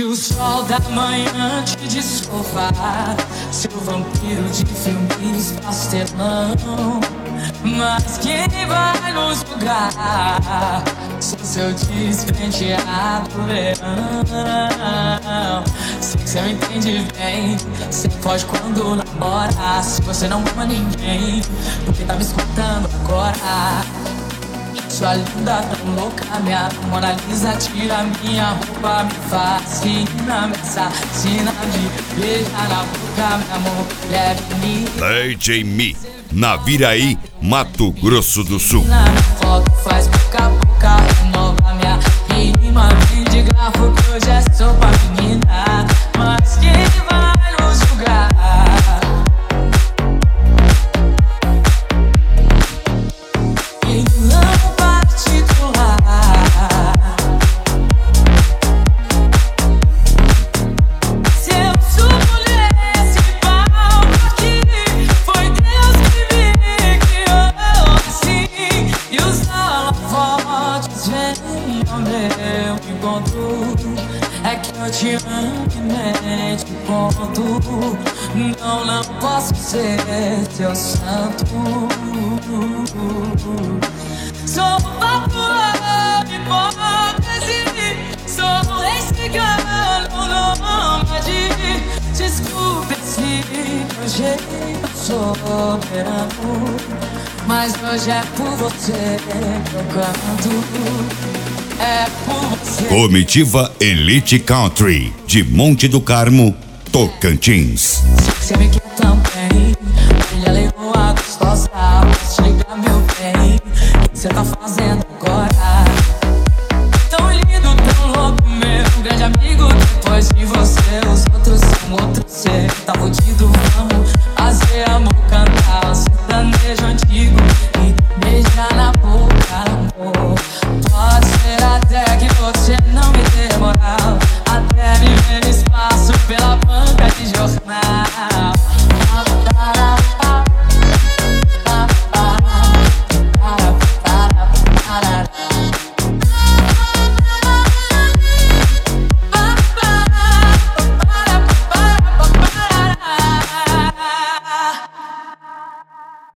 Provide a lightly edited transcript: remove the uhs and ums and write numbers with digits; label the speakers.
Speaker 1: Que o sol da manhã te desculpa, seu vampiro de filmes pastelão. Mas quem vai nos julgar? Sou seu despenteado verão. Sei que cê me entende bem, cê pode quando namora. Se você não ama ninguém, porque tá me escutando agora? Sua linda tão louca, minha Mona Lisa, tira minha roupa, me fascina, me assassina, me beija na boca, meu amor, leve-me.
Speaker 2: DJ Mi, Naviraí, Mato Grosso do Sul.
Speaker 1: Na foto faz boca a boca, renova minha rima, vem de grafo que hoje é só pra menina. Mas quem vai nos julgar? É que eu te amo e mente ponto. Não posso ser teu santo. Sou popular, hipótese. Sou esse cigano nômade. Desculpe esse meu jeito soberano, mas hoje é por você que eu canto. É por você.
Speaker 2: Comitiva Elite Country, de Monte do Carmo, Tocantins.
Speaker 1: Você me quer também, filha leoa gostosa, posso te ligar, meu bem? O que cê tá fazendo agora? Tão lindo, tão louco, meu grande amigo. Depois de você, os outros são outros. Cê tá fudido, vamos